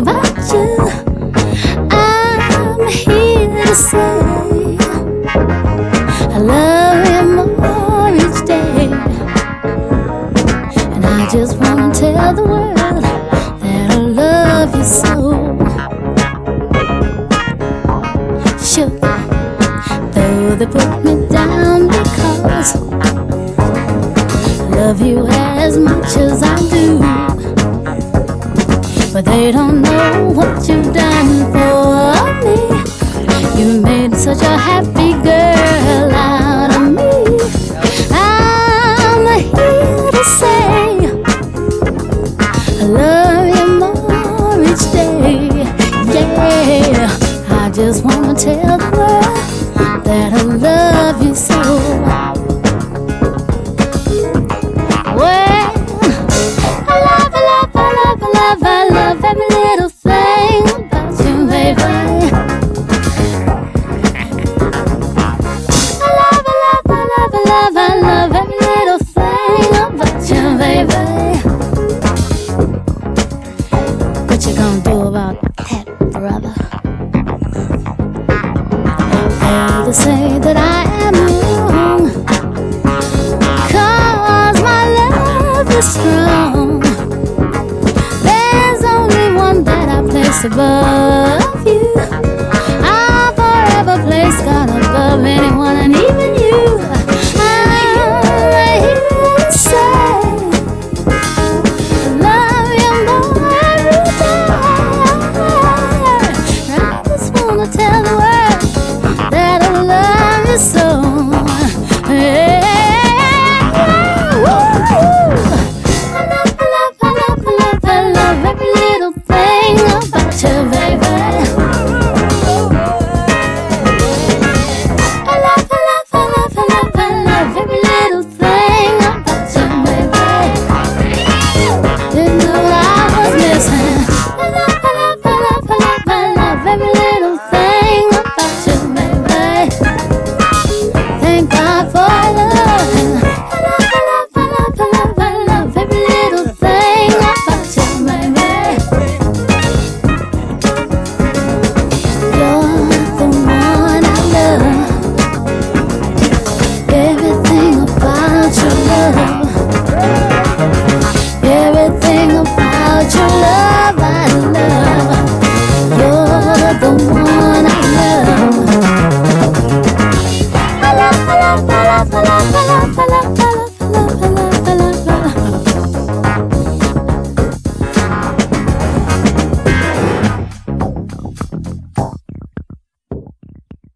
about you. I'm here to say I love you more each day. And I just wanna tell the world that I love you so. Sure, though they put me down because I love you as much as I do, but they don't know what you've done for me. You made such a happy girl out of me. I'm here to say I love you more each day. Yeah, I just wanna tell the world that I love you so. Well, I love, I love, I love, I love, I love every little thing about you, baby. I love, I love, I love, I love, I love every little thing about you, baby. What you gonna do about that, brother? They say that I am wrong, 'cause my love is strong. There's only one that I place above